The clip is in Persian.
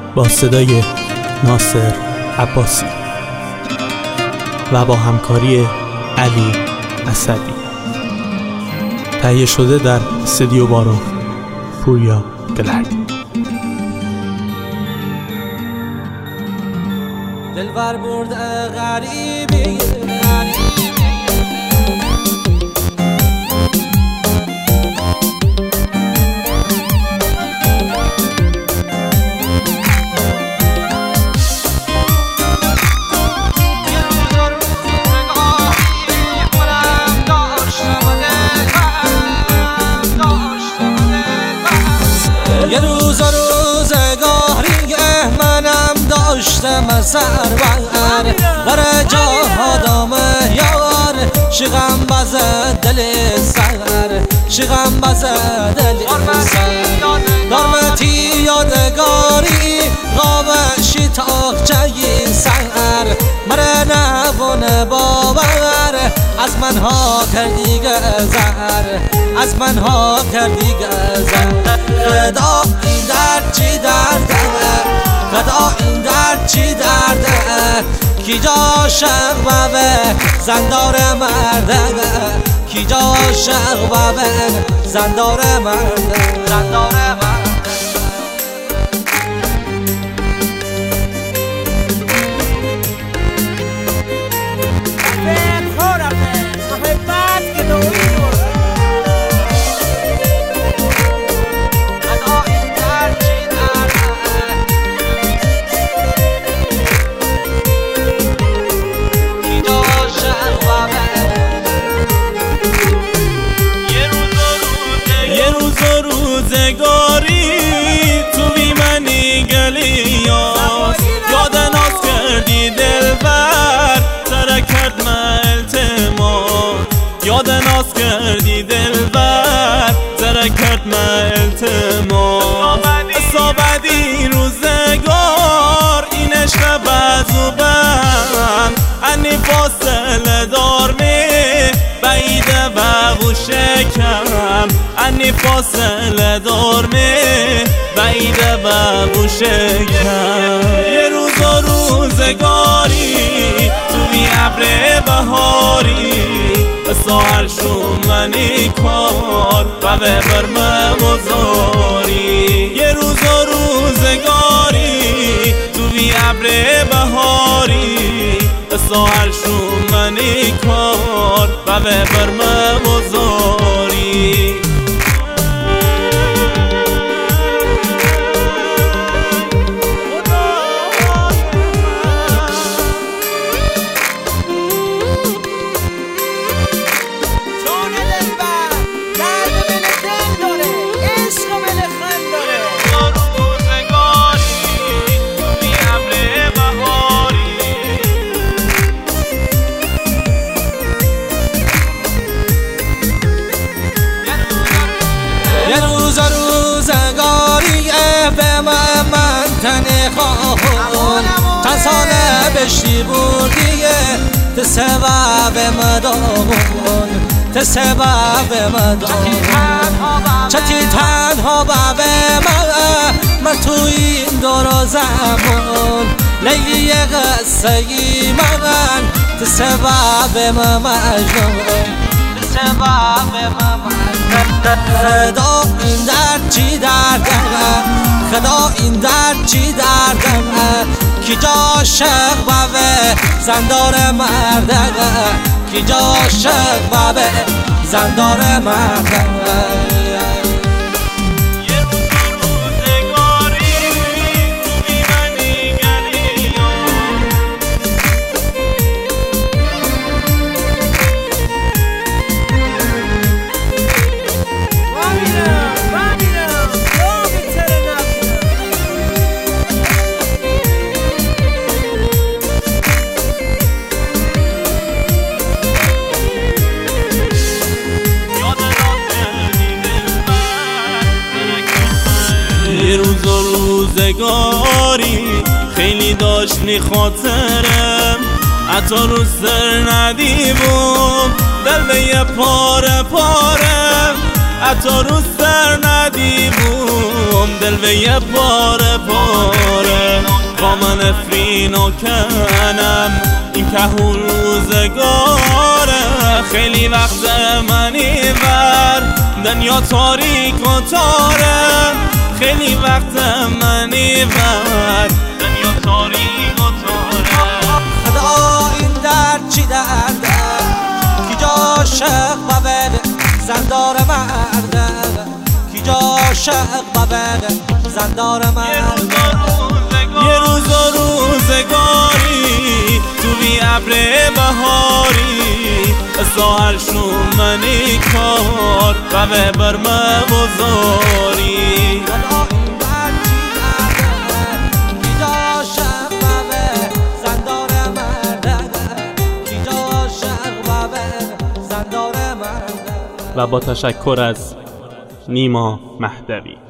با صدای ناصر عباسی و با همکاری علی اسدی، تهیه شده در استودیو بارون، پوریا گلردی. دلبر برد غریبی یه روز روزگاری منم داشتم سرور بر جهادم یار شغم بزد دل سر شغم بزد دل سر دارمتی یادگاری غابشی تاقچه سر مره نبونه باور از منها کردی گذر از منها کردی گذر خدا این درد چی درده خدا این درد چی درده کی جا شغبه زندار مرده کی جا شغبه زندار مرده زندار مرده روزگاری تو بی منی گلیاس یاد ناز کردی دلبر ترکت من التماس یاد ناز کردی دلبر ترکت من التماس صابدی روزگار این عشق بزو بند انی فاصله دار می بعیده و بو شکم انی فاصله دار می بعیده و بو شکم یه روز و روزگاری توی ابر بهاری به ساحل شون منی کار و به برمه مزاری یه روز و روزگاری توی ابر بهاری به ساحل شون منی کار و به برمه مزاری تنه خواهون چند ساله بشتی بودیه ته سبب مدامون ته سبب مدامون چتی تنها باب من تو این دور زمان لیلی قصه ای من ته سبب مجنون ته سبب خدا این درد چی درده خدا این درد چی دردم کی جا شغبه زندار مرده کی جا شغبه زندار مرده یه روز و روزگاری خیلی داشتی خاطرم حتی رو سر ندیبم دل به یه پاره پاره حتی رو سر ندیبم دل به یه پاره پاره دامن فرینا کنم این که روزگاره خیلی وقت منی ور دنیا تاریک و تاره خیلی وقت منی ور دنیا تاریک و تاره خدا این درد چی درده کی جا عاشق ببره زندار مرده کی جا عاشق ببره زندار مرده یه روز و روزگاری تو بی ابر بهاری ساحل شون منی کار و به برمه بزاری خدا این درد چی درده کی جا عاشق ببره زندار مرده کی جا عاشق ببره زندار مرده. و با تشکر از نیما مهدوی.